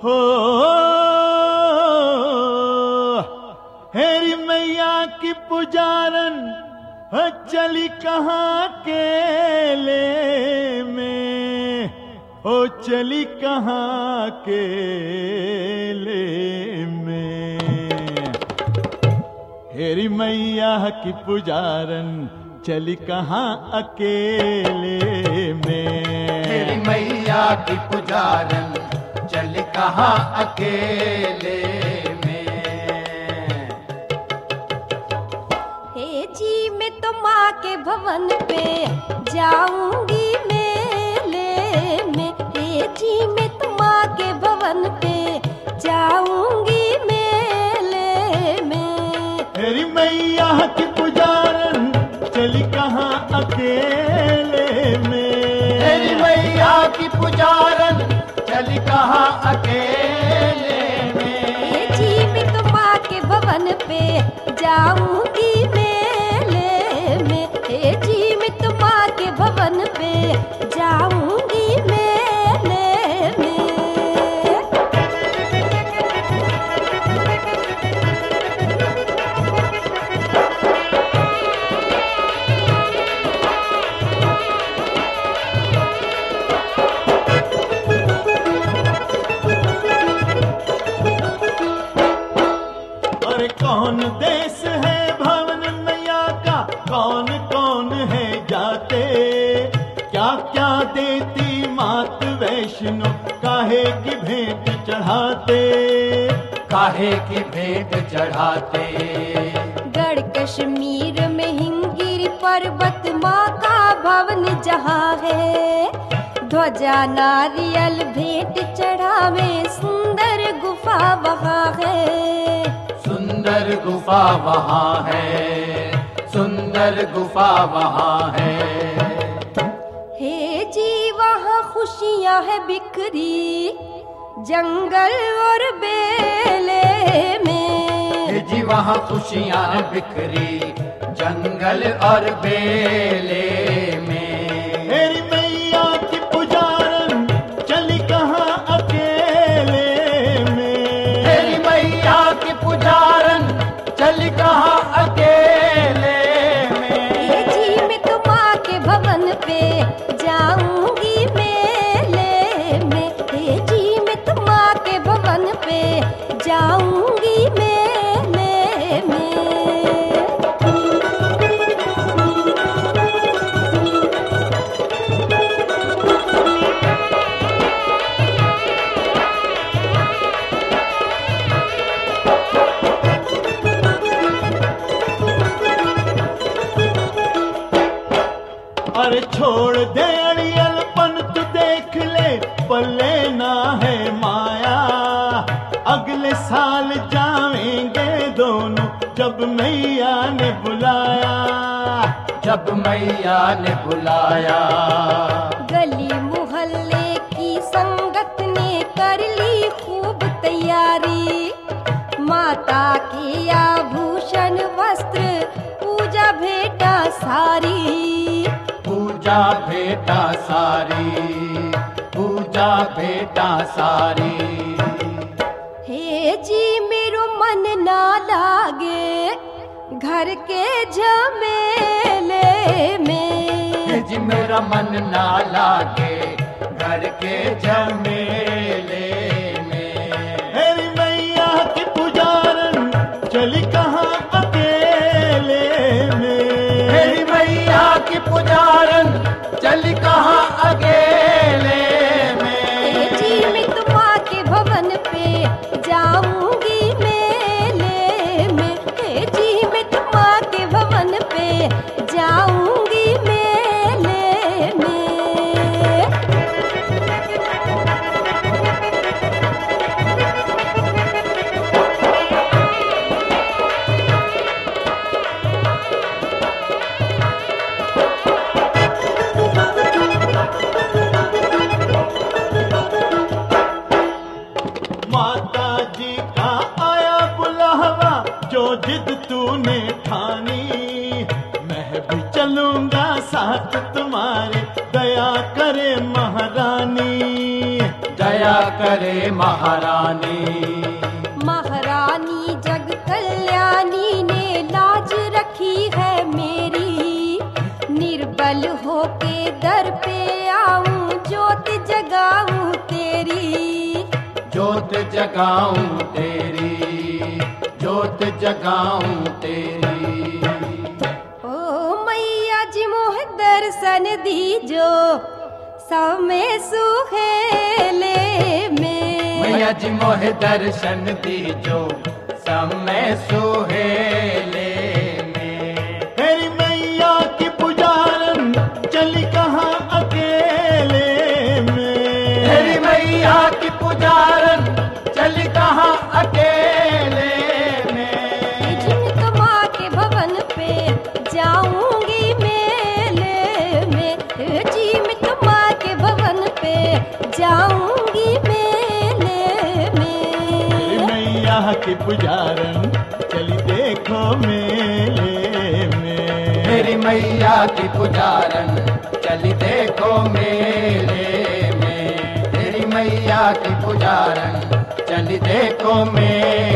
हो हेरी मैया की पुजारन चली कहाँ केले में, हो चली कहाँ केले में। हेरी मैया की पुजारन चली कहाँ अकेले में। हेरी मैया की पुजारन चली कहाँ अकेले में। हे जी मैं तो माँ के भवन पे जाऊंगी मेले में। हे जी मैं तो माँ के भवन पे जाऊंगी मेले में। हेरी मैया की पुजारन चली कहाँ अकेले में। हेरी मैया की पुजारन चली कहाँ अकेले में। हे जी मैं तो माँ के भवन पे जाऊंगी मेले में। हे जी मैं तो माँ के भवन पे जाऊंगी मेले में। अरे कौन देश है भवन मैया का, कौन कौन है जाते। क्या क्या देती मात वैष्णो, काहे की भेंट चढ़ाते। काहे की भेंट चढ़ाते। गढ़ कश्मीर में हिमगिरी पर्वत माँ का भवन जहाँ है। ध्वजा नारियल भेंट चढ़ावे, सुंदर गुफा वहाँ है। सुंदर गुफा वहाँ है, सुंदर गुफा वहाँ है। हे जी वहाँ खुशियाँ है बिखरी, जंगल और बेले में। हे जी वहाँ खुशियाँ हैं बिखरी, जंगल और बेले में। हेरी मैया की पुजारन चली कहाँ अकेले में। हेरी मैया की पुजारन चली कहाँ अकेले में। हे जी मैं तो माँ के भवन पे जाऊंगी मेले में। हे जी मैं तो माँ के भवन पे जाऊंगी मेले में। अरे छोड़ दे अड़ियलपन तू देख ले, पल्ले ना है माया। अगले साल जाएंगे दोनों जब मैया ने बुलाया। जब मैया ने बुलाया। गली मोहल्ले की संगत ने कर ली खूब तैयारी। माता के आभूषण वस्त्र पूजा भेंटा सारी। पूजा भेंटा सारी, पूजा भेंटा सारी। हे जी मेरो मन ना लागे घर के झमेले में। हे जी मेरा मन ना लागे घर के झमेले में। हेरी मैया की पुजारन चली कहाँ अकेले में। हेरी मैया की पुजारन चली कहाँ अकेले में। हे जी मैं तो माँ के भवन पे जाऊंगी मेले में। हे जी मैं तो माँ के भवन पे जाऊंगी मेले में। माता जी का आया बुलावा, जो जिद तूने ठानी। मैं भी चलूंगा साथ तुम्हारे, दया करे महारानी। दया दया करे महारानी। महारानी जग कल्याणी ने लाज रखी है मेरी, निर्बल होके दर पे आऊं ज्योत जगाऊं तेरी। ज्योत जगाऊं तेरी, ज्योत जगाऊं तेरी। ओ मैया जी मोह दर्शन दीजो समय सुहेले में। मैया जी मोहे दर्शन दीजो समय सुहेले में। तेरी मैया की पुजारन चली कहाँ अकेले में। तेरी मैया की पुजारन चली कहाँ अकेले में। झिमक माँ के भवन पे जाऊंगी मेले में। झिमक माँ के भवन पे जाऊंगी मेले में। तेरी मैया की पुजारन चली देखो मेले में। मेरी मैया की पुजारन चली देखो मेले में। तेरी मैया की पुजारन चली देखो मेले